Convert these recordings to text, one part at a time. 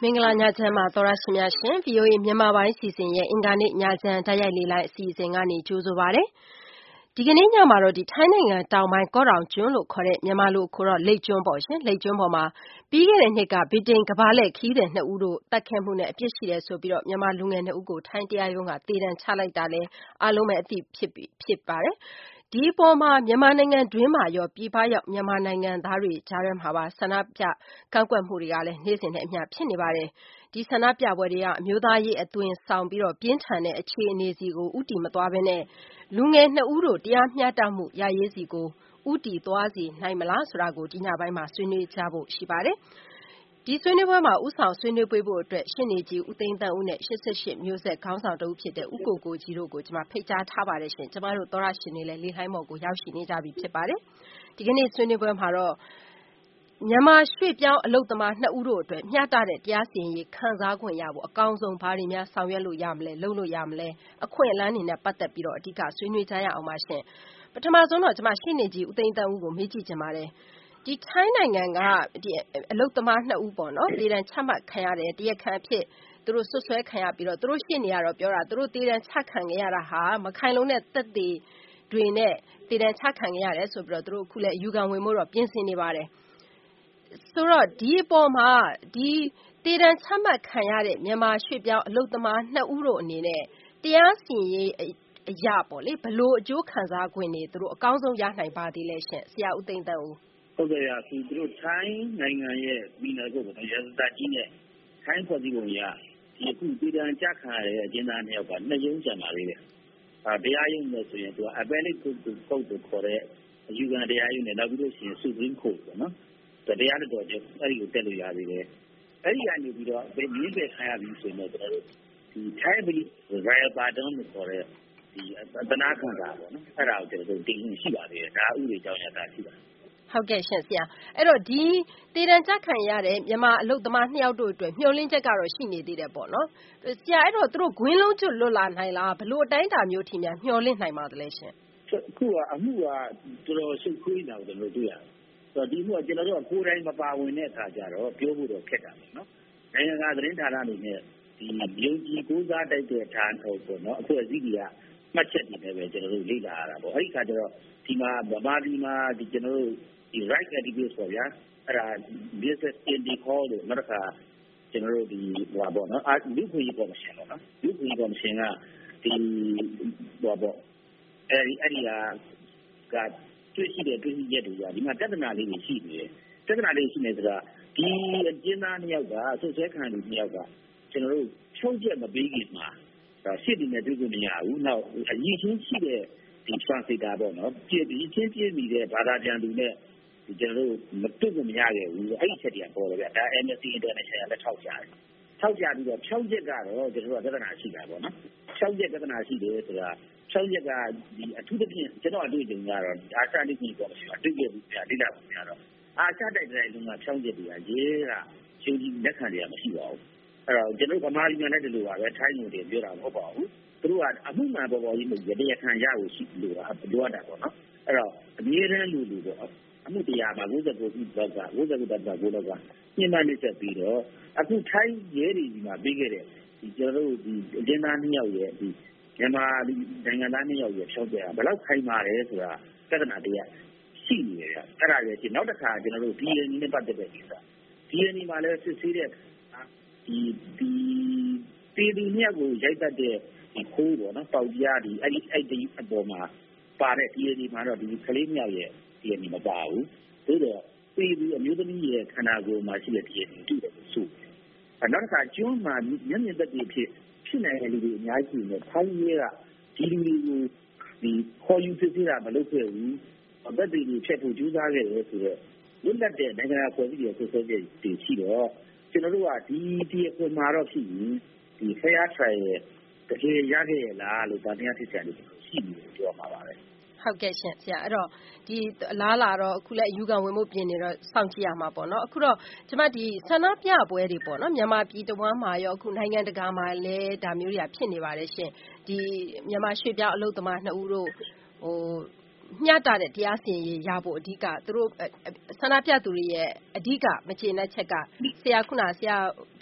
မင်္ဂလာညချမ်းပါသောရရှိများရှင် VOA မြန်မာပိုင်းစီစဉ်ရဲ့အင်္ဂါနေ့ညချမ်းတိုက်ရိုက်လေးလိုက်အစီအစဉ်ကနေကြိုဆိုပါရစေ။ဒီကနေ့ညမှာတော့ထိုင်းနိုင်ငံတောင်ပိုင်းကော့တောင်ကျွန်းလို့ခေါ်တဲ့မြန်မာလိုခေါ်တော့လိပ်ကျွန်းပေါ့ရှင်။လိပ်ကျွန်းပေါ်မှာပြီးခဲ့တဲ့နှစ်ကဗြိတိန်ကမ္ဘာလှည့်ခရီးသည်2ဦးတို့တပ်ခဲ့မှုနဲ့အပြစ်ရှိတယ်ဆိုပြီးတော့မြန်မာလူငယ်2ဦးကိုထိုင်းတရားရုံးကသေဒဏ်ချလိုက်တာလည်းအားလုံးပဲအသိဖြစ်ပါတယ်။ဒီအပေါ်မှာမြန်မာနိုင်ငံတွင်းမှာရောပြည်ပရောက်မြန်မာနိုင်ငံသားတွေကြားထဲမှာပါဆန္ဒပြကန့်ကွက်မှုတွေကလည်းနေ့စဉ်နဲ့အမျှဖြစ်နေပါတယ်။ဒီဆန္ဒပြပွဲတွေကအမျိုးသားရေးအသွင်ဆောင်ပြီးတော့ပြင်းထန်တဲ့အခြေအနေစီကိုဥတီမသွားဘဲနဲ့လူငယ်2ဦးတို့တရားမျှတမှုရရေးစီကိုဥတီသွားစီနိုင်မလားဆိုတာကိုဒီညပိုင်းမှာဆွေးနွေးကြဖို့ရှိပါတယ်။ဒီဆွေးနွေးပွဲမှာဥဆောင်ဆွေးနွေးပေးဖို့အတွက်ရှင်းနေကြီးဦးသိန်းတန်းဦးနဲ့88မျိုးဆက်ခေါင်းဆောင်တဦးဖြစ်တဲ့ဦးကိုကိုကြီးတို့ကိုကျွန်မဖိတ်ကြားထားပါတယ်ရှင်။ကျွန်မတို့သောရရှင်တွေလည်းလေလှိုင်းမော်ကိုရောက်ရှိနေကြပြီဖြစ်ပါတယ်။ဒီကနေ့ဆွေးနွေးပွဲမှာတော့မြန်မာရွှေ့ပြောင်းအလုပ်သမား2ဦးတို့အတွက်မျှတတဲ့တရားစီရင်ရေးခံစားခွင့်ရဖို့အကောင်းဆုံးဘာတွေများဆောင်ရွက်လို့ရမလဲလုပ်လို့ရမလဲအခွင့်အလမ်းတွေနဲ့ပတ်သက်ပြီးတော့အဓိကဆွေးနွေးကြရအောင်ပါရှင်။ပထမဆုံးတော့ကျွန်မရှင်းနေကြီးဦးသိန်းတန်းဦးကိုမေးကြည့်ချင်ပါတယ်။ဒီထိုင်းနိုင်ငံကဒီအလုပ်သမား2ဦးပေါ့နော်ဒေသချမှတ်ခံရတယ်တရားခံအဖြစ်သူတို့ဆွဆွဲခံရပြီးတော့သူတို့ရှင်းနေရတော့ပြောတာသူတို့ဒေသချခံခဲ့ရတာဟာမခိုင်လုံးတဲ့သက်သေတွေနဲ့ဒေသချခံခဲ့ရတယ်ဆိုပြီးတော့သူတို့အခုလည်းအယူခံဝင်မှုတော့ပြင်ဆင်နေပါတယ်ဆိုတော့ဒီအပေါ်မှာဒီဒေသချမှတ်ခံရတဲ့မြန်မာရွှေ့ပြောင်းအလုပ်သမား2ဦးတို့အနေနဲ့တရားစီရင်ရေးအရာပေါ့လေဘလို့အကျိုးခံစားခွင့်တွေသူတို့အကောင်းဆုံးရနိုင်ပါသေးလဲရှင်ဆရာဦးသိန်းတန်းဦးဟုတ်ကဲ့ပါသူတို့ထိုင်းနိုင်ငံရဲ့ပြည်နယ်ကိုရာဇသတ်ကြီးနဲ့ထိုင်းဖွဲ့စည်းပုံအရဒီအခုပြည်ထောင်ကြခံရတဲ့အကျဉ်းသား2ယောက်က2ရုံးကျန်ပါသေးတယ်။တရားရုံးနဲ့ဆိုရင်သူက appellate court ကိုခေါ်တဲ့အယူခံတရားရုံးနဲ့နောက်ပြီးလို့ရှိရင် Supreme Court ပေါ့နော်။တရားလွှတ်တော်ကျအဲ့ဒီကိုတက်လို့ရသေးတယ်။အဲ့ဒီကနေပြီးတော့မြင်းပယ်ခံရပြီးဆိုရင်တော့ကျွန်တော်တို့ဒီ Thai Royal Pardon လို့ခေါ်တဲ့ဒီသနာခံတာပေါ့နော်။အဲ့ဒါကိုကျွန်တော်တို့တင်ရှိပါသေးတယ်။ဒါဥပဒေကြောင်းရတာရှိပါတယ်ဟုတ်ကဲ့ရှင်ဆရာအဲ့တော့ဒီတည်တံကြခံရတဲ့မြန်မာအလုပ်သမား2ယောက်တို့အတွက်မျှော်လင့်ချက်ကတော့ရှိနေသေးတယ်ပေါ့နော်ဆရာအဲ့တော့သူတို့ဂွင်းလုံးကျွတ်လွတ်လာနိုင်လားဘလို့အတိုင်းအတာမျိုးထိများမျှော်လင့်နိုင်ပါသလဲရှင်အခုကအမှုကတော်တော်ရှုပ်ထွေးနေတာကိုကျွန်တော်တွေ့ရတယ်ဆိုတော့ဒီမှုကကျွန်တော်တို့ကိုယ်တိုင်မပါဝင်တဲ့အခါကျတော့ပြောဖို့တော့ခက်တာပေါ့နော်နိုင်ငံကသတင်းဌာနအနေနဲ့ဒီယုံကြည်ကိုးစားတိုက်တဲ့ဌာနပေါ့နော်အဖွဲ့အစည်းတွေကမှတ်ချက်တွေနဲ့ပဲကျွန်တော်တို့လေ့လာရတာပေါ့အဲ့ဒီခါကျတော့ဒီမှာဗမာပြည်မှာဒီကျွန်တော်တို့ဒီ right activist ပေါ့ဗျာအဲ့ဒါ business indical လို့နောက်တစ်ခါကျွန်တော်တို့ဒီဟိုပါပေါ့နော်လူ့ခွင့်ရေးကော်မရှင်ပေါ့နော်လူ့ခွင့်ရေးကော်မရှင်ကဒီဟိုပါပေါ့အဲ့ဒီကတွေ့ရှိတဲ့တွေ့ရှိချက်တွေကဒီမှာတက္ကနာလေးတွေရှိနေတယ်တက္ကနာလေးရှိနေဆိုတာဒီအကျဉ်းသား2ယောက်ကဆွဆွဲခံလူ2ယောက်ကကျွန်တော်တို့ချုံးချက်မပေးခင်မှာရှစ်ဒီနဲ့တွေ့ခွင့်မရဘူးနောက်အရင်ချင်းရှိတဲ့ဒီ translator ပေါ့နော်ပြည့်ချင်းပြည့်နေတဲ့ဘာသာပြန်သူနဲ့ဒီကျွန်တော်တို့မတွေ့ခွင့်မရခဲ့ဘူးအဲ့ဒီချက်တွေကပေါ်တယ်ဗျဒါ Amnesty International လက်ထောက်ကြတယ်ထောက်ကြပြီးတော့6ချက်ကတော့ကျွန်တော်တို့ကပြဿနာရှိတာပေါ့နော်6ချက်ပြဿနာရှိတယ်ဆိုတာ6ချက်ကဒီအထူးသဖြင့်ကျွန်တော်အတွေ့အကြုံကတော့အာရှတိကျပေါ့နော်တွေ့ခဲ့ဘူးဗျာလေ့လာဘူးများတော့အာရှတိုက်တိုင်းလုံးက6ချက်တွေကရေးကရှင်းကြီးလက်ခံရမရှိပါဘူးအဲ့တော့ကျွန်တော်ဗမာပြည်မှာလည်းဒီလိုပါပဲထိုင်းလူတွေပြောတာမဟုတ်ပါဘူးသူတို့ကအမှုမှန်ပေါ်ပေါ်ကြီးမဟုတ်ရတဲ့ခံရကိုရှိလို့တာလိုအပ်တာပေါ့နော်အဲ့တော့အမြဲတမ်းလူပေါ့အမှုတရားမှာ59ခုလောက်က59တပ်က9လောက်ကညှိနှိုင်းချက်ပြီးတော့အခုထိုင်းရဲတွေဒီမှာပြီးခဲ့တဲ့ဒီကျွန်တော်တို့ဒီအကျဉ်းသား2ယောက်ရဲ့ဒီမြန်မာနိုင်ငံသား2ယောက်ရဲ့ဖြောင်းပြဘယ်လောက်ခိုင်မာတယ်ဆိုတာပြဿနာတရားရှိနေတယ်အဲ့ဒါရဲ့ရှိနောက်တစ်ခါကျွန်တော်တို့ DNA နဲ့ပတ်သက်တဲ့ကိစ္စ DNA မှာလည်းစစ်ဆေးတဲ့ဒီပြည်သူ2ယောက်ကိုရိုက်တတ်တဲ့ဒီခိုးပေါ့နော်ပေါက်ကြားဒီအဲ့ဒီအပေါ်မှာပါတဲ့ DNA မှာတော့ဒီကလေး2ယောက်ရဲ့DNA မပါဘူးသို့တော့ပြည်သူအမျိုးသမီးရဲ့ခန္ဓာကိုယ်မှာရှိတဲ့ DNA တူတယ်လို့ဆိုတယ်နောက်တစ်ခါကျွန်းမှာမျက်မြင်သက်သေဖြစ်နိုင်တဲ့လူတွေအများကြီးနေထိုင်းရဲကဒီလူတွေကိုဒီခေါ်ယူစစ်ဆေးတာမလုပ်ခဲ့ဘူးသက်သေတွေဖြတ်ဖို့ကြိုးစားခဲ့တယ်ဆိုတော့လွတ်လပ်တဲ့နိုင်ငံတော်ဖွဲ့စည်းရဲ့ဆွဆွဲချက်တွေရှိတော့ကျွန်တော်တို့ကဒီအပေါ်မှာတော့ဖြစ်ရင်ဒီ fair trial တကယ်ရခဲ့ရလားလို့ဗာတရားဖြစ်တယ်လို့ရှိနေတယ်ပြောမှာပါပဲဟုတ်ကဲ့ရှင်ဆရာအဲ့တော့ဒီလားလာတော့အခုလည်းအယူခံဝင်မှုပြင်နေတော့စောင့်ကြည့်ရမှာပေါ့နော်အခုတော့ကျွန်မဒီဆန္ဒပြပွဲတွေပေါ့နော်မြန်မာပြည်တဝမ်းမှာရောအခုနိုင်ငံတကာမှာလည်းဒါမျိုးတွေကဖြစ်နေပါတယ်ရှင်ဒီမြန်မာရွှေ့ပြောင်းအလုပ်သမား2ဦးတို့ဟိုမျှတတဲ့တရားစီရင်ရေးရဖို့အဓိကသူတို့ဆန္ဒပြသူတွေရဲ့အဓိကမကျေနပ်ချက်ကဆရာခုနဆရာ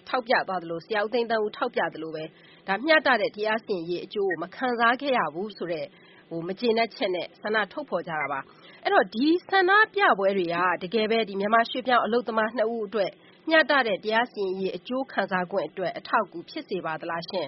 ထောက်ပြသွားသလိုဆရာဦးသိန်းသန်းဦးထောက်ပြသလိုပဲဒါမျှတတဲ့တရားစီရင်ရေးအကျိုးကိုမခံစားခဲ့ရဘူးဆိုတဲ့မကျေနပ်ချက်နဲ့ဆန္ဒထုတ်ဖော်ကြတာပါအဲ့တော့ဒီဆန္ဒပြပွဲတွေကတကယ်ပဲဒီမြန်မာရွှေ့ပြောင်းအလုပ်သမား2ဦးအတွက်မျှတတဲ့တရားစီရင်ရေးအကျိုးခံစား권အတွက်အထောက်အကူဖြစ်စေပါသလားရှင်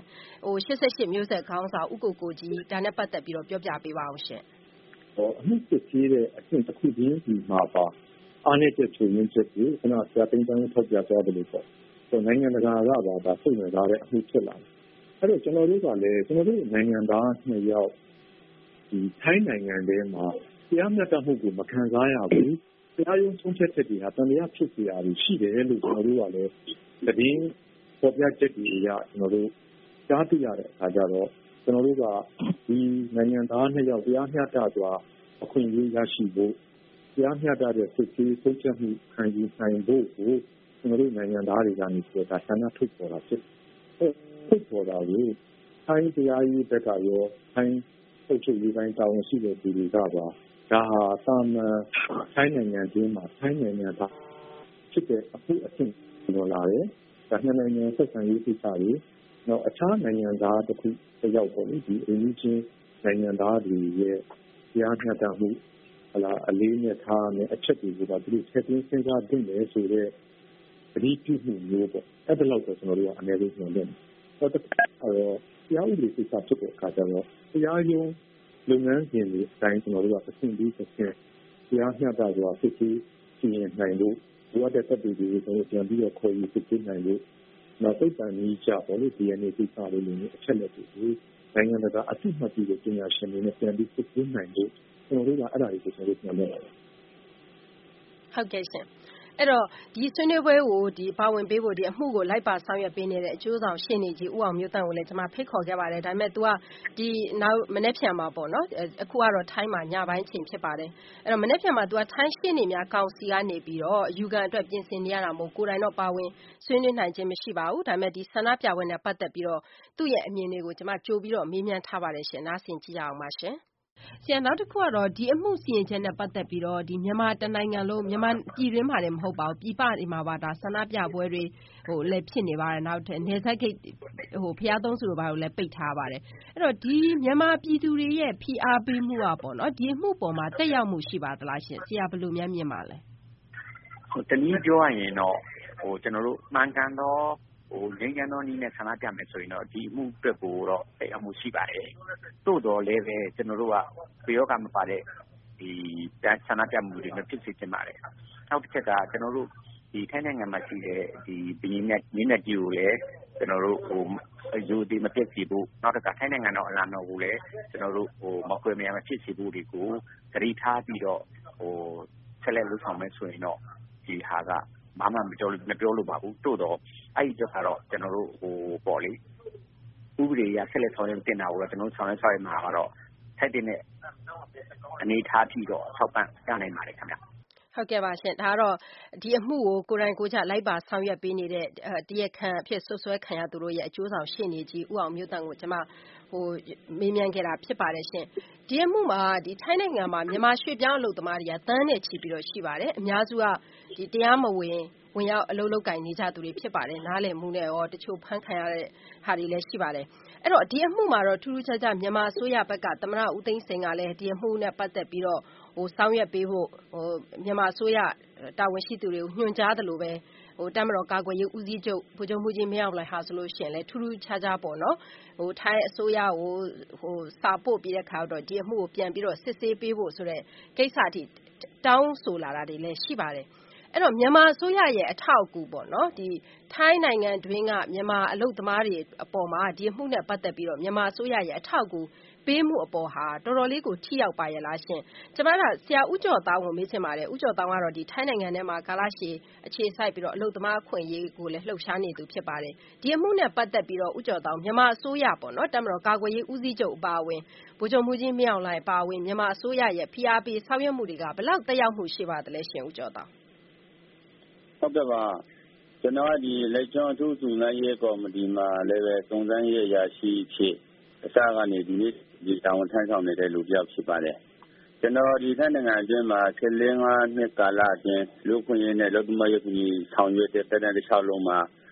88မျိုးဆက်ခေါင်းဆောင်ဦးကိုကိုကြီးဒါနဲ့ပတ်သက်ပြီးတော့ပြောပြပေးပါအောင်ရှင်အမှုစစ်ဆေးတဲ့အဆင့်တစ်ခုချင်းဒီမှာပါအားနည်းချက်ချုပ်ရင်းချက်ကိုခဏဆရာသိန်းသန်းထောက်ပြသွားတယ်လို့ပေါ့နိုင်ငံတကာကပါဒါစိတ်ဝင်စားတဲ့အမှုဖြစ်လာတယ်အဲ့တော့ကျွန်တော်တို့ကလည်းကျွန်တော်တို့နိုင်ငံသား2ယောက်ဒီထိုင်းနိုင်ငံထဲမှာတရားမျှတမှုကိုမခံစားရဘူးတရားရုံးဆုံးဖြတ်ချက်တွေဟာတန်တရားဖြစ်စေရတယ်ရှိတယ်လို့ကျွန်တော်တို့ကလည်းသတင်းပေါ်ပြချက်တွေအရကျွန်တော်တို့ကြားသိရတဲ့အခါကျတော့ကျွန်တော်တို့ကဒီနိုင်ငံသား2ယောက်တရားမျှတစွာအခွင့်အရေးရရှိဖို့တရားမျှတတဲ့စစ်ဆေးဆုံးဖြတ်မှုခံယူနိုင်ဖို့ကိုကျွန်တော်တို့နိုင်ငံသားတွေကနေပြီးတော့ဆန္ဒထုတ်ပေါ်တာဖြစ်ထုတ်ပေါ်တာကိုထိုင်းတရားရေးဘက်ကရောထိုင်းအုပ်ချုပ်ရေးပိုင်းတာဝန်ရှိတဲ့သူတွေကပါဒါဟာသာမန်ထိုင်းနိုင်ငံတွင်းမှာထိုင်းနိုင်ငံသားဖြစ်တဲ့အမှုအဆင့်ပေါ်လာတယ်ဒါနှစ်နိုင်ငံဆက်ဆံရေးကိစ္စတွေနောက်အခြားနိုင်ငံသားတစ်ခုတစ်ယောက်ပေါ့လေဒီအင်းကြီးချင်းနိုင်ငံသားတွေရဲ့တရားမျှတမှုအလေးနဲ့ထားမယ်အချက်တွေကိုပါသူတို့ထည့်သွင်းစဉ်းစားသင့်တယ်ဆိုတော့အဒီပြုမှုမျိုးပေါ့အဲ့ဒါလောက်တော့ကျွန်တော်တို့ကအနည်းဆုံးပြောတယ်တော့တရားဥပဒေကိစ္စဖြစ်တဲ့အခါကျတော့တရားရုံးလုပ်ငန်းစဉ်တွေအတိုင်းကျွန်တော်တို့ကတစ်ဆင့်ပြီးတစ်ဆင့်တရားမျှတစွာစစ်ဆေးစီရင်နိုင်လို့ဒီဝတ်တဲ့တပ်တွေကိုကျွန်တော်ပြန်ပြီးတော့ခေါ်ယူစစ်ဆေးနိုင်လို့နောက်သိပ္ပံနည်းကျပေါ့လေ DNA ကိစ္စတွေလိုမျိုးအချက်လက်တွေကိုနိုင်ငံတကာအသိမှတ်ပြုတဲ့ပညာရှင်တွေနဲ့ပြန်ပြီးစစ်ဆေးနိုင်လို့ကျွန်တော်တို့ကအဲ့ဒါတွေကိုကျွန်တော်တို့ပြန်လုပ်ရတယ်ဟုတ်ကဲ့ရှင်အဲ့တော့ဒီဆွေးနွေးပွဲကိုဒီပါဝင်ပေးဖို့ဒီအမှုကိုလိုက်ပါဆောင်ရွက်ပေးနေတဲ့အကျိုးဆောင်ရှင်းနေကြီးဦးအောင်မျိုးတန့်ကိုလည်းကျွန်မဖိတ်ခေါ်ခဲ့ပါတယ်ဒါပေမဲ့ तू ကဒီနောက်မနေ့ဖြန်မှာပေါ့နော်အခုကတော့ထိုင်းမှာညပိုင်းချိန်ဖြစ်ပါတယ်အဲ့တော့မနေ့ဖြန်မှာ तू ကထိုင်းရှင်းနေများကောင်စီကနေပြီးတော့ယူကန်အတွက်ပြင်ဆင်နေရတာမို့ကိုယ်တိုင်တော့ပါဝင်ဆွေးနွေးနိုင်ခြင်းမရှိပါဘူးဒါပေမဲ့ဒီဆန္ဒပြပွဲနဲ့ပတ်သက်ပြီးတော့သူ့ရဲ့အမြင်တွေကိုကျွန်မကြိုပြီးတော့မေးမြန်းထားပါတယ်ရှင်နားဆင်ကြည့်ရအောင်ပါရှင်ဆရာနောက်တစ်ခုကတော့ဒီအမှုစီရင်ချက်နဲ့ပတ်သက်ပြီးတော့ဒီမြန်မာတနိုင်ငံလုံးမြန်မာပြည်တွင်းမှာလည်းမဟုတ်ပါဘူးပြည်ပတွေမှာပါဒါဆန္ဒပြပွဲတွေလည်းဖြစ်နေပါတယ်နောက်နယ်စပ်ဂိတ်ဘုရားသုံးဆူတို့ဘာလို့လဲပိတ်ထားပါတယ်အဲ့တော့ဒီမြန်မာပြည်သူတွေရဲ့ဖိအားပေးမှုอ่ะပေါ့နော်ဒီအမှုပေါ်မှာတက်ရောက်မှုရှိပါသလားရှင်ဆရာဘယ်လိုများမြင်ပါလဲတနည်းပြောရရင်တော့ကျွန်တော်တို့မှန်ကန်တော့ငြိမ်းချမ်းသောနည်းနဲ့ဆန္ဒပြမယ်ဆိုရင်တော့ဒီအမှုအတွက်ကိုတော့တက်ရောက်မှုရှိပါတယ်။သို့တော်လည်းပဲကျွန်တော်တို့ကဘယ်ရောကမပါတဲ့ဒီဆန္ဒပြမှုတွေနဲ့ဖြစ်စေချင်ပါတယ်။နောက်တစ်ချက်ကကျွန်တော်တို့ဒီထိုင်းနိုင်ငံမှာရှိတဲ့ဒီဘီနက်ကြီးကိုလည်းကျွန်တော်တို့ယူဒီမဖြစ်စီဘူးနောက်တစ်ခါထိုင်းနိုင်ငံတော်အလားတော်ကိုလည်းကျွန်တော်တို့မကွယ်မရမဖြစ်စီဘူးတွေကိုဂရီထားပြီးတော့ဆက်လက်လုပ်ဆောင်မယ်ဆိုရင်တော့ဒီဟာကဘာမှမပြောလို့ပါဘူးတိုးတော့အဲ့ဒီချက်ကတော့ကျွန်တော်တို့ပေါ့လေဥပဒေအရဆက်လက်ဆောင်ရွက်တင်တာကိုတော့ကျွန်တော်တို့ဆောင်ရွက်မှာကတော့ထိုက်တဲ့အနေထားပြီးတော့ထောက်ပံ့ရနိုင်ပါတယ်ခင်ဗျဟုတ်ကဲ့ပါရှင်ဒါကတော့ဒီအမှုကိုကိုယ်တိုင်ကိုယ်ကျလိုက်ပါဆောင်ရွက်ပေးနေတဲ့တရားခံအဖြစ်ဆွဆွဲခံရသူတို့ရဲ့အကျိုးဆောင်ရှေ့နေကြီးဦးအောင်မျိုးတန့်ကိုကျွန်မမေးမြန်းခဲ့တာဖြစ်ပါတယ်ရှင်ဒီအမှုမှာဒီထိုင်းနိုင်ငံမှာမြန်မာရွှေ့ပြောင်းအလုပ်သမားတွေကတန်းနဲ့ချီပြီးတော့ရှိပါတယ်အများစုကဒီတရားမဝင်ရောက်အလုပ်လုပ်ကင်နေကြသူတွေဖြစ်ပါတယ်နားလည်မှုနဲ့ရောတချို့ဖမ်းခံရတဲ့ဟာတွေလည်းရှိပါတယ်အဲ့တော့ဒီအမှုမှာတော့ထူးထူးခြားခြားမြန်မာအစိုးရဘက်ကသမ္မတဦးသိန်းစိန်ကလည်းဒီအမှုနဲ့ပတ်သက်ပြီးတော့ဆောင်ရွက်ပေးဖို့မြန်မာအစိုးရတာဝန်ရှိသူတွေကိုညွှန်ကြားသလိုပဲတပ်မတော်ကာကွယ်ရေးဦးစီးချုပ်ဗိုလ်ချုပ်မှူးကြီးမင်းအောင်လှိုင်ဟာဆိုလို့ရှိရင်လည်းထူးထူးခြားခြားပေါ့နော်ထိုင်းအစိုးရကိုစာပို့ပြီးတဲ့ခါတော့ဒီအမှုကိုပြန်ပြီးတော့စစ်ဆေးပေးဖို့ဆိုတဲ့ကိစ္စအထိတောင်းဆိုလာတာတွေလည်းရှိပါတယ်အဲ့တော့မြန်မာအစိုးရရဲ့အထောက်အကူပေါ့နော်ဒီထိုင်းနိုင်ငံတွင်းကမြန်မာအလုပ်သမားတွေအပေါ်မှာဒီအမှုနဲ့ပတ်သက်ပြီးတော့မြန်မာအစိုးရရဲ့အထောက်အကူပေးမှုအပေါ်ဟာတော်တော်လေးကိုထိရောက်ပါရဲ့လားရှင်ကျွန်မကဆရာဦးကျော်တောင်းကိုမေးချင်ပါတယ်ဦးကျော်တောင်းကတော့ဒီထိုင်းနိုင်ငံထဲမှာကာလရှည်အခြေစိုက်ပြီးတော့အလုပ်သမားအခွင့်အရေးကိုလည်းလှုပ်ရှားနေသူဖြစ်ပါတယ်ဒီအမှုနဲ့ပတ်သက်ပြီးတော့ဦးကျော်တောင်းမြန်မာအစိုးရပေါ့နော်တပ်မတော်ကာကွယ်ရေးဦးစီးချုပ်အပါအဝင်ဗိုလ်ချုပ်မှူးကြီးမင်းအောင်လှိုင်အပါအဝင်မြန်မာအစိုးရရဲ့ဖိအားပေးဆောင်ရွက်မှုတွေကဘယ်လောက်သက်ရောက်မှုရှိပါသလဲရှင်ဦးကျော်တောင်းဟုတ်ကဲ့ပါကျွန်တော်ကဒီလက်ကျွန်းအထူးစုံစမ်းရေးကော်မတီမှာလည်းပဲစုံစမ်းရေးအရာရှိဖြစ်အစကနေဒီနေ့ဒီတာဝန်ထမ်းဆောင်နေတဲ့လူတစ်ယောက်ဖြစ်ပါတယ်ကျွန်တော်ဒီထိုင်းနိုင်ငံအတွင်းမှာ15နှစ်ကာလအတွင်းလူခွင့်ရေးနဲ့လူသမားရေးကူညီဆောင်ရွက်တဲ့တနက်တစ်လျှောက်လုံးမှာ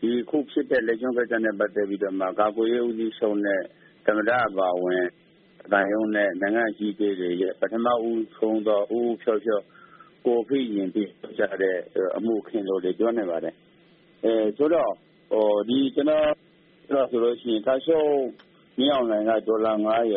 ဒီခုဖြစ်တဲ့လက်ကျုံးကိစ္စနဲ့ပတ်သက်ပြီးတော့မှကာကွယ်ရေးဦးစီးချုပ်နဲ့သမ္မတအပါအဝင်အတိုင်းအုံနဲ့နိုင်ငံအကြီးအကဲတွေရဲ့ပထမဦးဆုံးသောဦးဖြောဖြောကိုဖိရင်ပြီးကြတဲ့အမှုခင်းလို့ပြောနေပါတယ်ဆိုတော့ဒီကျွန်တော်ဆိုလို့ရှိရင်ကာရှုံးမြောင်းနိုင်ကဒေါ်လာ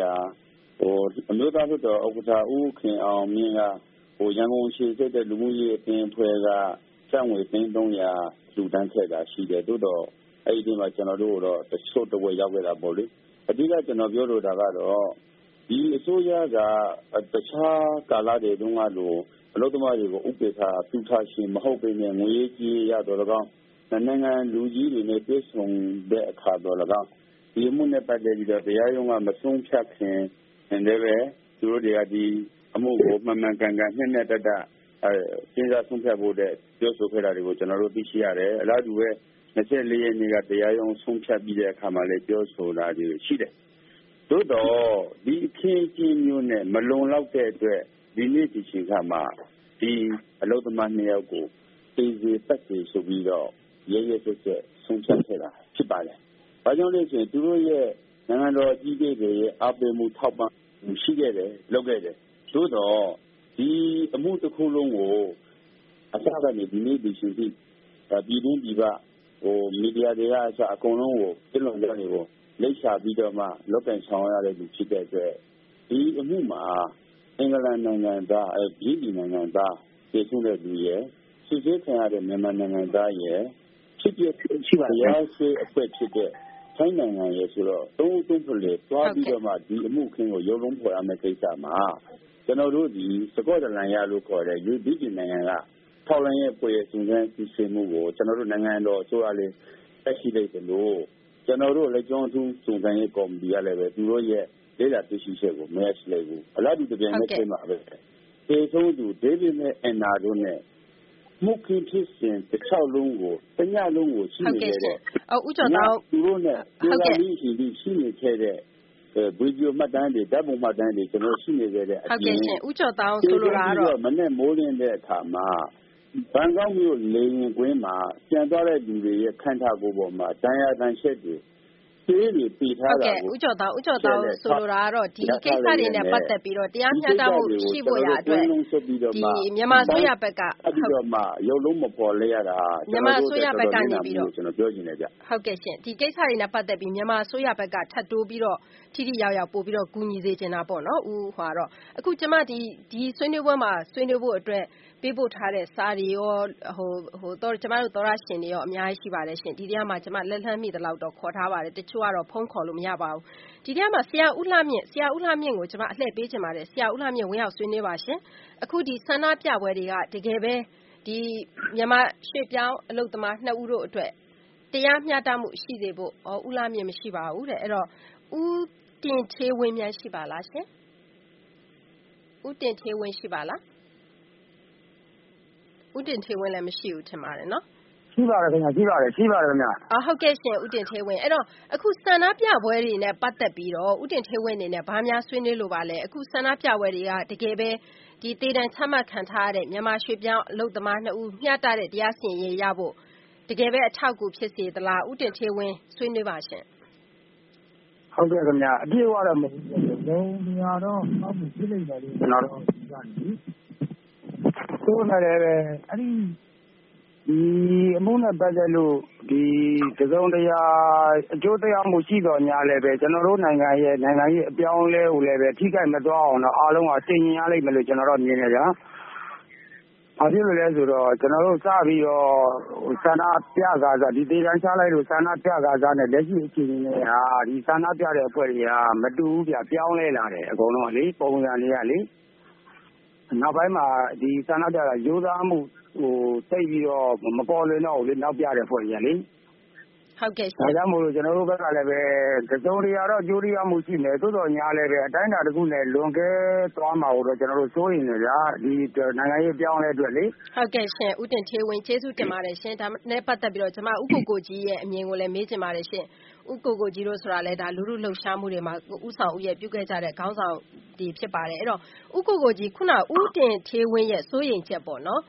900အမျိုးသားလွှတ်တော်ဥက္ကဋ္ဌဦးခင်အောင်မြင့်ကရန်ကုန်ရှိစိတ်တဲ့လူမှုရေးအသင်းအဖွဲ့ကစံငွေ300လူတန်းခဲ့တာရှိတယ်တိုးတော့အဲ့ဒီမှာကျွန်တော်တို့တော့တချို့တဝက်ရောက်ခဲ့တာပေါ့လေအဓိကကျွန်တော်ပြောလိုတာကတော့ဒီအစိုးရကတခြားကာလတွေတုန်းကလိုအလုပ်သမားတွေကိုဥပဒေထားပြုထားရှင်မဟုတ်ပေမဲ့ငွေကြီးရတော့၎င်းနိုင်ငံလူကြီးတွေနဲ့ပြည်ဆုံတဲ့အခါတော့၎င်းဒီမှုနဲ့ပတ်သက်ပြီးတော့တရားရုံးကမဆုံးဖြတ်ခင်လည်းပဲသူတို့တွေကဒီအမှုကိုမှန်မှန်ကန်ကန်နှစ်နဲ့တတစဉ်းစားဆုံးဖြတ်ဖို့တဲ့ပြောဆိုခဲ့တာတွေကိုကျွန်တော်တို့သိရှိရတယ်အလားတူပဲ24ရက်နေ့ကတရားရုံးဆုံးဖြတ်ပြီးတဲ့အခါမှာလည်းပြောဆိုတာတွေရှိတယ်သို့တော့ဒီအခင်းအကျင်းမျိုးနဲ့မလုံလောက်တဲ့အတွက်ဒီနေ့ဒီချိန်ခါမှာဒီအလုပ်သမား2ယောက်ကိုတေးစေပတ်စေဆိုပြီးတော့ရဲရဲစက်စက်ဆုံးဖြတ်ခဲ့တာဖြစ်ပါတယ်။ဘာကြောင့်လဲဆိုရင်သူတို့ရဲ့နိုင်ငံတော်အကြီးအကဲတွေရဲ့အားပေးမှုထောက်ပံ့မှုရှိခဲ့တယ်လုပ်ခဲ့တယ်သို့တော့ဒီအမှုတစ်ခုလုံးကိုအစကနေဒီနေ့ဒီချိန်ထိပြည်တွင်းပြည်ပမီဒီယာတွေကအစအကုန်လုံးကိုပြည်လွန်ကြနေကိုလိပ်ချပြီးတော့မှလောက်ကင်ဆောင်ရတဲ့လူဖြစ်တဲ့အတွက်ဒီအမှုမှာအင်္ဂလန်နိုင်ငံသားပြည်ပြည်နိုင်ငံသားတည်ရှိတဲ့လူရဲ့စစ်ဆေးခံရတဲ့မြန်မာနိုင်ငံသားရဲ့ဖြစ်ရှိပါရဲ့ဆေးအဖွဲ့ဖြစ်တဲ့ထိုင်းနိုင်ငံရဲ့ဆိုတော့သုံးဖလေတွားပြီးတော့မှဒီအမှုခင်းကိုရုံလုံးဖော်ရမယ့်ကိစ္စမှာကျွန်တော်တို့ဒီစကော့တလန်ရလို့ခေါ်တဲ့ယူဒီပြည်နိုင်ငံကထောက်လိုင်းရဲ့ဖွဲ့ရဲ့စုံစမ်းစစ်ဆေးမှုကိုကျွန်တော်တို့နိုင်ငံတော်အစိုးရလေးတက်ရှိလိုက်တယ်လို့ကျွန်တော်တို့လက်ကျုံးအထူးစုံစမ်းရေးကော်မတီကလည်းပဲသူတို့ရဲ့လေ့လာသိရှိချက်ကိုမရရှိလိုက်ဘူးအလားတူတပြိုင်နက်တည်းမှာပဲတေဆုံးသူဒေးဗစ်နဲ့အန်နာတို့နဲ့မှုခင်းဖြစ်စဉ်တစ်ချောက်လုံးကိုတညလုံးကိုရှိနေတဲ့ဦးကျော်သောသူတို့နဲ့ဒီလိုမျိုးရှိနေခဲ့တဲ့ဗီဒီယိုမှတ်တမ်းတွေဓာတ်ပုံမှတ်တမ်းတွေကျွန်တော်ရှိနေခဲ့တဲ့အပြင်ဦးကျော်သောဆိုလိုတာကတော့မနေ့မိုးလင်းတဲ့အခါမှာဘန်ကောက်မြို့လေရင်ကွင်းမှာပြန်သွားတဲ့လူတွေရဲ့ခန့်ထားကိုပေါ်မှာတန်ရာတန်ချက်တွေသေးတွေပေးထားတာကိုဦးကျော်သောဆိုလိုတာကတော့ဒီကိစ္စတွေနဲ့ပတ်သက်ပြီးတော့တရားမျှတမှုရှိဖို့ရအတွက်ဒီမြန်မာအစိုးရဘက်ကပြီးတော့မှရုပ်လုံးမပေါ်လဲရတာမြန်မာအစိုးရဘက်ကနေပြီးတော့ကျွန်တော်ပြောချင်တယ်ဗျဟုတ်ကဲ့ရှင်ဒီကိစ္စတွေနဲ့ပတ်သက်ပြီးမြန်မာအစိုးရဘက်ကထပ်တိုးပြီးတော့ထိထိရောက်ရောက်ပို့ပြီးတော့ကူညီစေချင်တာပေါ့နော်ဦးဟွာတော့အခုကျမဒီဆွေးနွေးပွဲမှာဆွေးနွေးဖို့အတွက်ပေးပို့ထားတဲ့စာတွေရောကျမတို့သောရရှင်တွေရောအများကြီးရှိပါတယ်ရှင်ဒီတရားမှာကျမလက်လှမ်းမိသလောက်တော့ခေါ်ထားပါတယ်တချို့ကတော့ဖုန်းခေါ်လို့မရပါဘူးဒီတရားမှာဆရာဦးလှမြင့်ကိုကျမအလှည့်ပေးချင်ပါတယ်ဆရာဦးလှမြင့်ဝင်ရောက်ဆွေးနွေးပါရှင်အခုဒီဆန္ဒပြပွဲတွေကတကယ်ပဲဒီမြန်မာရွှေ့ပြောင်းအလုပ်သမား2ဦးတို့အတွက်တရားမျှတမှုရှိစေဖို့ဦးလှမြင့်မရှိပါဘူးတဲ့အဲ့တော့ဦးတင်ချေးဝင်းများရှိပါလားရှင်ဦးတင်ချေးဝင်းရှိပါလားဦးတင်ချေးဝင်းလည်းမရှိဘူးထင်ပါတယ်နော်ရှိပါတယ်ခင်ဗျရှိပါတယ်ခင်ဗျဟုတ်ကဲ့ရှင်ဦးတင်ထေးဝင်းအဲ့တော့အခုဆန္ဒပြပွဲတွေနဲ့ပတ်သက်ပြီးတော့ဦးတင်ထေးဝင်းအနေနဲ့ဘာများဆွေးနွေးလိုပါလဲအခုဆန္ဒပြပွဲတွေကတကယ်ပဲဒီတေတံချမှတ်ခံထားရတဲ့မြန်မာရွှေ့ပြောင်းအလုပ်သမား2ဦးမျှတတဲ့တရားစီရင်ရေးရဖို့တကယ်ပဲအထောက်အကူဖြစ်စေသလားဦးတင်ထေးဝင်းဆွေးနွေးပါရှင်ဟုတ်ကဲ့ခင်ဗျအပြည့်အဝတော့မဟုတ်ဘူး။လုံးနေရာတော့အောက်ကိုပြစ်လိုက်တယ်လို့ကျွန်တော်တို့ကြားနေ။ဆိုးနေတယ်ပဲအဲ့ဒီအမှုနဲ့ပတ်သက်လို့ဒီတစုံတရာအကျိုးတရားမှုရှိတော်ညာလည်းပဲကျွန်တော်တို့နိုင်ငံရဲ့နိုင်ငံရေးအပြောင်းလဲကိုလည်းပဲထိခိုက်မသွားအောင်တော့အားလုံးကသိဉာဏ်ရလိမ့်မယ်လို့ကျွန်တော်တို့မြင်နေကြ။ဘာဖြစ်လို့လဲဆိုတော့ကျွန်တော်တို့စပြီးတော့ဆန္ဒပြကားစားဒီဒေသချလိုက်လို့ဆန္ဒပြကားစားနဲ့လက်ရှိအခြေအနေနဲ့ဟာဒီဆန္ဒပြတဲ့အဖွဲ့တွေကမတူဘူးပြပြောင်းလဲလာတယ်အကုန်လုံးလေပုံစံတွေကလေနောက်ပိုင်းမှာဒီဆန္ဒပြတာရိုးသားမှုသိပြီးတော့မပေါ်လွင်တော့ဘူးလေနောက်ပြတဲ့ဖွဲ့ကြီးလေဟုတ်ကဲ့ဒါကြောင့်မို့လို့ကျွန်တော်တို့ဘက်ကလည်းပဲတစုံတရာတော့ကြိုးရမှုရှိမယ်သို့တော်ညာလည်းပဲအတိုင်းအတာတစ်ခုနဲ့လွန်ကဲသွားမှာတော့ကျွန်တော်တို့စိုးရိမ်နေကြဒီနိုင်ငံရေးပြောင်းလဲအတွက်လေဟုတ်ကဲ့ရှင်ဦးတင်ထေးဝင်းကျေးဇူးတင်ပါတယ်ရှင်ဒါနဲ့ပတ်သက်ပြီးတော့ကျွန်မဦးကိုကြီးရဲ့အမြင်ကိုလည်းမေးချင်ပါတယ်ရှင်ဦးကိုကြီးတို့ဆိုတာလဲဒါလူလူလှုပ်ရှားမှုတွေမှာဦးဆောင်ဦးရဲ့ပြုခဲ့ကြတဲ့ခေါင်းဆောင်တွေဖြစ်ပါတယ်အဲ့တော့ဦးကိုကြီးခုနဦးတင်ထေးဝင်းရဲ့စိုးရိမ်ချက်ပေါ့နော်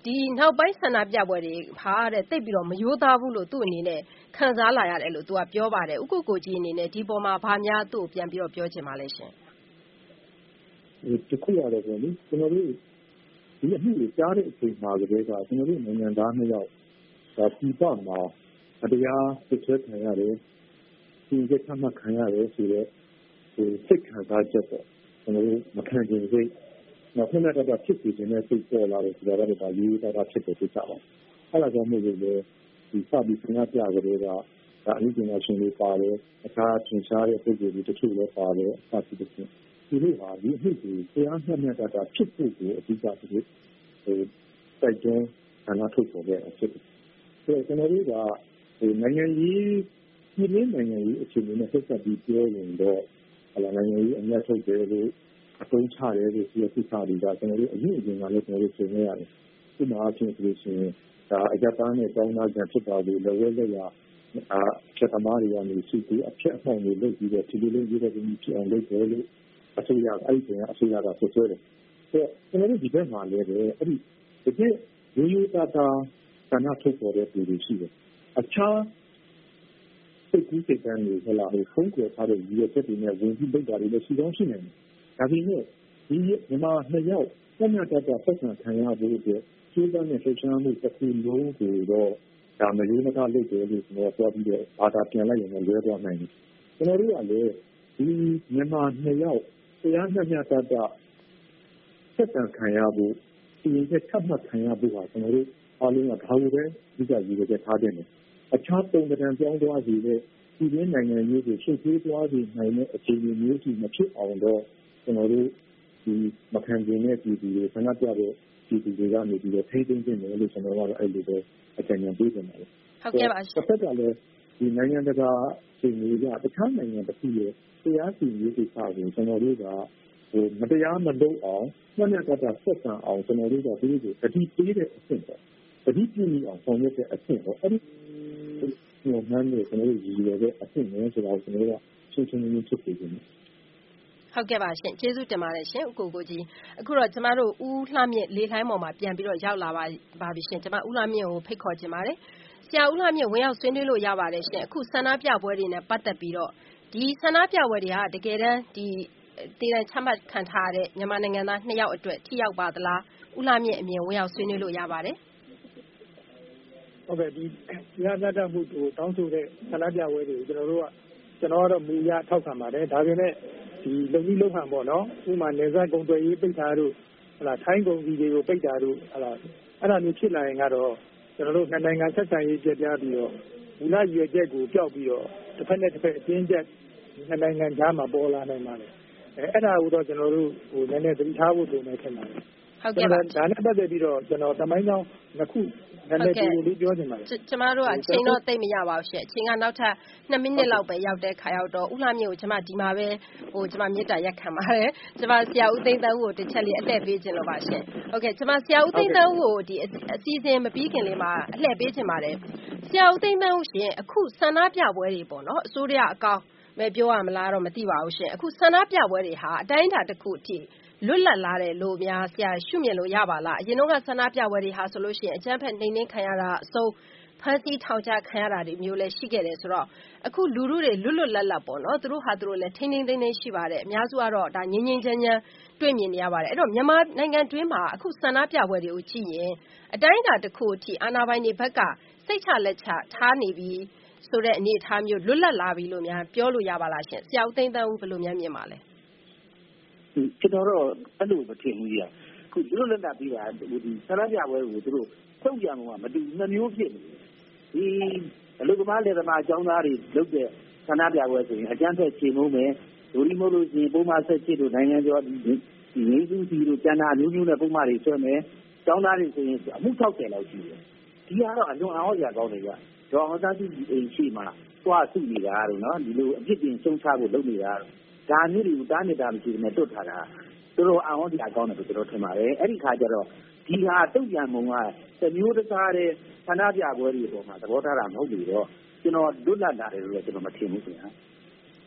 ဒီနောက်ပိုင်းဆန္ဒပြပွဲတွေဟာတဲ့တိတ်ပြီးတော့မရိုးသားဘူးလို့သူ့အနေနဲ့ခံစားလာရတယ်လို့သူကပြောပါတယ်ဥကိုကိုကြီးအနေနဲ့ဒီပေါ်မှာဘာများသူ့ကိုပြန်ပြီးတော့ပြောချင်ပါလဲရှင်တခုရတယ်ပေါ့လေကျွန်တော်တို့ဒီအမှုကိုကြားတဲ့အချိန်မှာကတည်းကကျွန်တော်တို့နိုင်ငံသား2ယောက်ဒါပြည်ပမှာတရားစစ်ဆေးခံရတယ်ဒီကိစ္စမှခံရတယ်ဆိုတော့စိတ်ခံစားချက်ပေါ့ကျွန်တော်တို့မခံချင်စိတ်နောက်ခဏတည်းဖြစ်စီနေတဲ့စိတ်ပေါ်လာတယ်ဆိုတော့ဒါရေးတာဖြစ်တယ်ဖြစ်ကြပါအဲ့ဒါကြောင့်မို့လို့ဒီစပြီးဆန္ဒပြကြတဲ့ကဒါအရင်ကရှင်လေးပါတယ်အခြားသင်ရှားတဲ့ပုဂ္ဂိုလ်တွေတချို့လည်းပါတယ်အစဖြစ်တဲ့ဒီလိုဟာဒီအမှုကိုတရားမျှမျှတတဖြစ်ဖို့ကိုအဓိကသူတို့တိုက်တွန်းဆန္ဒထုတ်ပေါ်ခဲ့အဖြစ်ဆိုတော့ကျွန်တော်တို့ကနိုင်ငံရေးပြည်တွင်းနိုင်ငံရေးအခြေအနေနဲ့ဆက်ဆက်ပြီးပြောရင်တော့နိုင်ငံရေးအများထုတ်တယ်လို့အသုံးချတယ်လို့ဒီကိစ္စတွေကကျွန်တော်တို့အရင်ကလည်းကျွန်တော်တို့ရှင်းနေရတယ်ဒီမှာအချင်းဆိုရှင်ဒါအကြမ်းနဲ့တောင်းတာကြဖြစ်ပါလို့လည်းဝဲလက်ရချက်သမားတွေကနေစုပြီးအဖြစ်အမှောင်တွေလုပ်ပြီးတော့ဒီလိုလေးရေးတဲ့ဒီဖြစ်အောင်လုပ်တယ်လို့အစိုးရအဲ့ဒီအစိုးရကဆွဆွဲတယ်ဆိုတော့ကျွန်တော်တို့ဒီဘက်မှာလည်းအဲ့ဒီတကယ်ရိုးရိုးသားသားဆန္ဒထုတ်ပေါ်တဲ့ပြည်သူရှိတယ်အခြားစိတ်ကူးစိတ်ကမ်းတွေဟလာဖုန်းခေါ်ထားတဲ့ရည်ရွယ်ချက်တွေနဲ့ဝင်ပြီးလုပ်တာတွေလည်းရှိကောင်းရှိနိုင်တယ်ဒါပေမဲ့ဒီမြန်မာ2ယောက်ဆက်မြတ်တဆက်ဆံခံရဖို့အတွက်ကျိုးစားနဲ့လှုပ်ရှားမှုတစ်ခုလုံးကိုတော့ဒါမရိုးမသားလုပ်တယ်လို့ကျွန်တော်ပြောပြီးတော့ဘာသာပြန်လိုက်ရင်လည်းလွဲသွားနိုင်တယ်ကျွန်တော်တို့ကလည်းဒီမြန်မာ2ယောက်တရားမျှမျှတတဆက်ဆံခံရဖို့ဒီရင်ချက်ချမှတ်ခံရဖို့ဟာကျွန်တော်တို့အားလုံးကဒါကိုပဲဒီကရည်ရွယ်ချက်ထားတယ်အခြားပုံစံပြောင်းသွားစီတဲ့ဒီရင်းနိုင်ငံမျိုးကိုရှုပ်ထွေးသွားစီနိုင်တဲ့အခြေအနေမျိုးရှိမဖြစ်အောင်တော့ကျွန်တော်တို့ဒီမခံကျင်တဲ့ပြည်သူတွေဆန္ဒပြတဲ့ပြည်သူတွေကနေပြီးတော့ထိန်းသိမ်းနေတယ်လို့ကျွန်တော်ကတော့အဲ့လိုပဲအကြံဉာဏ်ပေးနေပါတယ်ဟုတ်ကဲ့ပါရှင်တစ်ခါလည်းဒီနိုင်ငံတကာပြည်သူတွေကတခြားနိုင်ငံတစ်ခုရဲ့တရားစီရင်ရေးကိစ္စကိုကျွန်တော်တို့ကမတရားမလုပ်အောင်မှန်မှန်ကန်ကန်ဆက်ဆံအောင်ကျွန်တော်တို့ကဒီလိုတတိပေးတဲ့အဆင့်ပေါ့တတိပြုမိအောင်ဆောင်ရွက်တဲ့အဆင့်ပေါ့အဲ့ဒီမှန်တယ်ကျွန်တော်တို့ရည်ရွယ်တဲ့အဆင့်နဲ့ဆိုတော့ကျွန်တော်တို့ကချင်းချင်းချင်းဖြစ်နေတယ်ဟုတ်ကဲ့ပါရှင်ကျေးဇူးတင်ပါတယ်ရှင်ဦးကိုကိုကြီးအခုတော့ကျမတို့ဦးလှမြင့်လေးလှိုင်းပေါ်မှာပြန်ပြီးတော့ရောက်လာပါပြီရှင်ကျမဦးလှမြင့်ကိုဖိတ်ခေါ်ခြင်းပါတယ်ဆရာဦးလှမြင့်ဝင်ရောက်ဆွေးနွေးလို့ရပါတယ်ရှင်အခုဆန္ဒပြပွဲတွေနဲ့ပတ်သက်ပြီးတော့ဒီဆန္ဒပြပွဲတွေကတကယ်တမ်းဒီတည်တံ့ချမှတ်ခံထားရတဲ့မြန်မာနိုင်ငံသား2ယောက်အတွက်ထိရောက်ပါသလားဦးလှမြင့်အမြင်ဝင်ရောက်ဆွေးနွေးလို့ရပါတယ်ဟုတ်ကဲ့ဒီတရားမျှတမှုကိုတောင်းဆိုတဲ့ဆန္ဒပြပွဲတွေကိုကျွန်တော်ကတော့မူရထောက်ခံပါတယ်ဒါပေမဲ့ဒီလုံကြီးလုံခံပေါ့နော်ဥပမာနေဆက်ကုန်သွယ်ရေးပိတ်တာတို့ဟလာထိုင်းကုန်စီတွေကိုပိတ်တာတို့ဟလာအဲ့ဒါမျိုးဖြစ်လာရင်ကတော့ကျွန်တော်တို့နိုင်ငံဆက်ဆံရေးပြပြပြီးတော့မူလရွေချက်ကိုပျောက်ပြီးတော့တစ်ဖက်နဲ့တစ်ဖက်အကျဉ်းချက်နိုင်ငံသားမှာပေါ်လာနိုင်ပါတယ်အဲ့ဒါကိုတော့ကျွန်တော်တို့နည်းနည်းသတိထားဖို့လိုမယ်ထင်ပါတယ်ဟုတ်ကဲ့ပါဒါနဲ့ပတ်သက်ပြီးတော့ကျွန်တော်တမိုင်းကြောင်းနှစ်ခုနည်းနည်းလေးပြောချင်ပါတယ်ကျမတို့ကအချိန်တော့သိမရပါဘူးရှင်အချိန်ကနောက်ထပ်2မိနစ်လောက်ပဲရောက်တဲ့ခါရောက်တော့ဦးလှမြင့်ကိုကျမဒီမှာပဲကျမမေတ္တာရက်ခံပါတယ်ကျမဆရာဦးသိန်းသန်းဦးကိုတစ်ချက်လေးအလှည့်ပေးခြင်းလို့ပါရှင်ဟုတ်ကဲ့ကျမဆရာဦးသိန်းသန်းဦးကိုဒီအစီအစဉ်မပြီးခင်လေးမှာအလှည့်ပေးခြင်းပါတယ်ဆရာဦးသိန်းသန်းဦးရှင်အခုဆန္ဒပြပွဲတွေပေါ့နော်အစိုးရအကောင်ပဲပြောရမလားတော့မသိပါဘူးရှင်အခုဆန္ဒပြပွဲတွေဟာအတိုင်းအတာတစ်ခုအထိလွတ်လပ်လာတယ်လို့များဆရာရှုမြင်လို့ရပါလားအရင်ကဆန္ဒပြပွဲတွေဟာဆိုလို့ရှိရင်အကြမ်းဖက်နှိမ်နင်းခံရတာအဆုံးဖမ်းဆီးထောင်ချခံရတာတွေမျိုးလည်းရှိခဲ့တယ်ဆိုတော့အခုလူထုတွေလွတ်လပ်လပ်ပေါ့နော်သူတို့ဟာသူတို့လည်းထိန်းသိမ်းရှိပါတယ်အများစုကတော့ဒါငြင်းငြင်းချမ်းချမ်းတွေ့မြင်နေရပါတယ်အဲ့တော့မြန်မာနိုင်ငံတွင်းမှာအခုဆန္ဒပြပွဲတွေကိုကြည့်ရင်အတိုင်းအတာတစ်ခုအထိအာဏာပိုင်တွေဘက်ကစိတ်ချလက်ချထားနေပြီးဆိုတဲ့အနေအထားမျိုးလွတ်လပ်လာပြီလို့များပြောလို့ရပါလားရှင်ဆရာဦးသိန်းသန်းဦးဘယ်လိုများမြင်ပါလဲကျွန်တော်တော့အဲ့လိုမထင်ဘူးကြီးခုလွတ်လပ်ပြီးတာဒီဆန္ဒပြပွဲကိုသူတို့ထုတ်ပြန်မှာမတူ2မျိုးဖြစ်နေဒီအလုပ်သမားလက်သမားအကြောင်းသားတွေလုပ်တဲ့ဆန္ဒပြပွဲဆိုရင်အကြမ်းဖက်ချေမှုမယ်ဒိုရီမို့လို့ရှိရင်ပုံမှန်ဆက်ချစ်တို့နိုင်ငံကျော်ဒီရင်းစုစီတို့ကျန်တာမျိုးမျိုးနဲ့ပုံမှန်တွေဆွဲမယ်အကြောင်းသားတွေဆိုရင်အမှု60လောက်ရှိတယ်ဒီကတော့အလွန်အားရကောင်းတယ်ကြဒေါ်အောင်ဆန်းစုကြည်အိမ်ရှိမှာသွားစုနေတာတို့နော်ဒီလိုအဖြစ်ပြင်ဆုံးချဖို့လုပ်နေတာဒါမျိုးတွေကိုတားနေတာမရှိနဲ့တွတ်ထားတာသူတို့အောင်စရာကောင်းတယ်လို့ကျွန်တော်ထင်ပါတယ်အဲ့ဒီခါကျတော့ဒီဟာတုတ်ပြန်ပုံကတမျိုးတစားတဲ့ဆန္ဒပြပွဲတွေပေါ်မှာသဘောထားတာမဟုတ်ဘူးတော့ကျွန်တော်လွတ်လပ်လာတယ်လို့ကျွန်တော်မထင်ဘူးခင်ဗျာ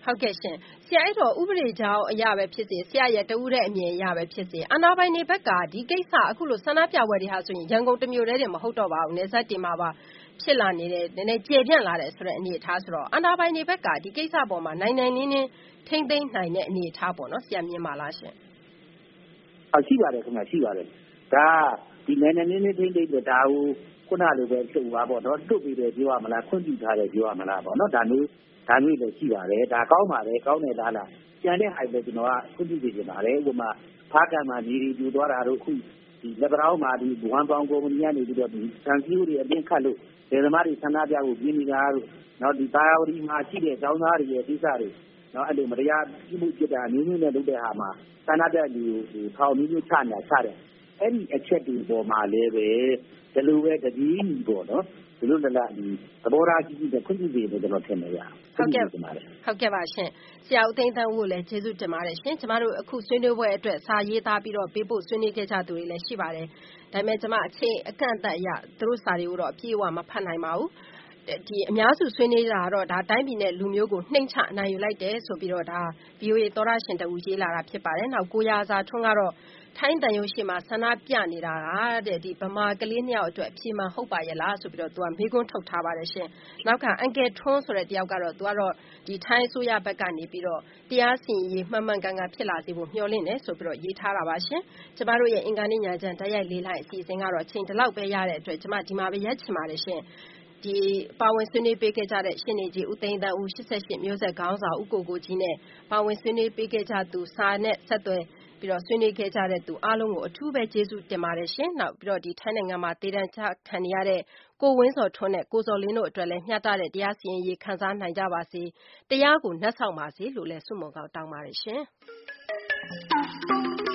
ဟုတ်ကဲ့ရှင်ဆရာအဲ့တော့ဥပဒေကြောင်းအရာပဲဖြစ်စေဆရာရဲ့တဦးတဲ့အမြင်အရာပဲဖြစ်စေအာဏာပိုင်တွေဘက်ကဒီကိစ္စအခုလိုဆန္ဒပြပွဲတွေဟာဆိုရင်ရန်ကုန်တမျိုးတည်းတင်မဟုတ်တော့ပါဘူးနေဆက်တင်မှာပါဖြစ်လာနေတယ်နည်းနည်းကျေပြန့်လာတယ်ဆိုတဲ့အနေအထားဆိုတော့အာဏာပိုင်တွေဘက်ကဒီကိစ္စပေါ်မှာနိုင်နိုင်နင်းနင်းထိမ့်သိမ်းနိုင်တဲ့အနေအထားပေါ့နော်ဆရာမြင်ပါလားရှင်ရှိပါတယ်ခင်ဗျရှိပါတယ်ဒါဒီနိုင်နိုင်နင်းနင်းထိမ့်သိမ်းတဲ့ဒါကိုခုနလိုပဲပြုတ်သွားပေါ့နော်တွတ်ပြီးတယ်ပြောရမလားခွင့်ပြုထားတယ်ပြောရမလားပေါ့နော်ဒါမျိုးလည်းရှိပါတယ်ဒါကောင်းပါတယ်ကောင်းတယ်လားကျန်တဲ့ဟာတွေကျွန်တော်ကခွင့်ပြုနေကြပါတယ်ဥပမာဖားကံမှာနေရီပြူသွားတာတို့ခုဒီလက်ပံမှာဒီဝမ်ပေါင်ကုမ္ပဏီကနေပြီးတော့ဒီစံစည်းတွေအပြင်ခတ်လို့ဒေသမားတွေဆန္ဒပြဖို့ပြင်းနေတာတို့နောက်ဒီတာယာဝတီမှာရှိတဲ့ကျောင်းသားတွေရဲ့ကိစ္စတွေနော်အဲ့လိုမတရားပြုမှုဖြစ်တာမျိုးနဲ့လုပ်တဲ့ဟာမှာဆန္ဒပြလူထောင်မျိုးချတယ်အဲ့ဒီအချက်တွေပေါ်မှာလည်းပဲဒီလိုပဲတတိယပေါ့နော်ဒီလိုလည်းဒီသဘောထားကြီးတဲ့ခွင့်ပြုတယ်လို့ကျွန်တော်ထင်နေရဟုတ်ကဲ့ပါရှင်ဆရာဦးသိန်းသန်းဦးကိုလည်းကျေးဇူးတင်ပါတယ်ရှင်ကျမတို့အခုဆွေးနွေးပွဲအတွက်စာရေးသားပြီးတော့ပေးပို့ဆွေးနွေးခဲ့ကြသူတွေလည်းရှိပါတယ်ဒါပေမဲ့ကျမအချိန်အကန့်အသတ်အရသူတို့စာတွေကိုတော့အပြည့်အဝမဖတ်နိုင်ပါဘူးဒီအများစုဆွေးနွေးတာကတော့ဒါတိုင်းပြည်နဲ့လူမျိုးကိုနှိမ့်ချနိုင်ယူလိုက်တယ်ဆိုပြီးတော့ဒါ VOA သောရရှင်တဦးရေးလာတာဖြစ်ပါတယ်နောက်ကိုရာစာထွန်းကတော့ထိုင်းတန်ရုံရှိမှာဆန္ဒပြနေတာတဲ့ဒီဗမာကလေး2ယောက်အတွက်အပြေမှဟုတ်ပါရဲ့လားဆိုပြီးတော့သူကမေးခွန်းထုတ်ထားပါတယ်ရှင်နောက်ကအန်ကယ်ထွန်းဆိုတဲ့တယောက်ကတော့သူကတော့ဒီထိုင်းအစိုးရဘက်ကနေပြီးတော့တရားစီရင်ရေးမှန်မှန်ကန်ကန်ဖြစ်လာစေဖို့မျှော်လင့်တယ်ဆိုပြီးတော့ရေးထားတာပါရှင်ကျမတို့ရဲ့အင်္ဂါနေ့ညချမ်းတိုက်ရိုက်လေးလိုက်အစီအစဉ်ကတော့အချိန်ဒီလောက်ပဲရတဲ့အတွက်ကျမဒီမှာပဲရက်ချင်ပါတယ်ရှင်ဒီပါဝင်ဆွေးနွေးပေးခဲ့ကြတဲ့ရှင်းနေကြီးဦးသိန်းသန်းဦး88မျိုးဆက်ခေါင်းဆောင်ဦးကိုကြီးနဲ့ပါဝင်ဆွေးနွေးပေးခဲ့ကြသူစာနဲ့ဆက်သွယ်ပြီးတော့ဆွေးနွေးခဲ့ကြတဲ့သူအားလုံးကိုအထူးပဲကျေးဇူးတင်ပါတယ်ရှင်နောက်ပြီးတော့ဒီထိုင်းနိုင်ငံမှာတည်တံ့ချခံရတဲ့ကိုဝင်းစော်ထွန်းနဲ့ကိုစော်လင်းတို့အတွက်လည်းမျှတတဲ့တရားစီရင်ရေးခံစားနိုင်ကြပါစေတရားကိုနှက်ဆောင်ပါစေလို့လည်းဆုမွန်ကောင်းတောင်းပါတယ်ရှင်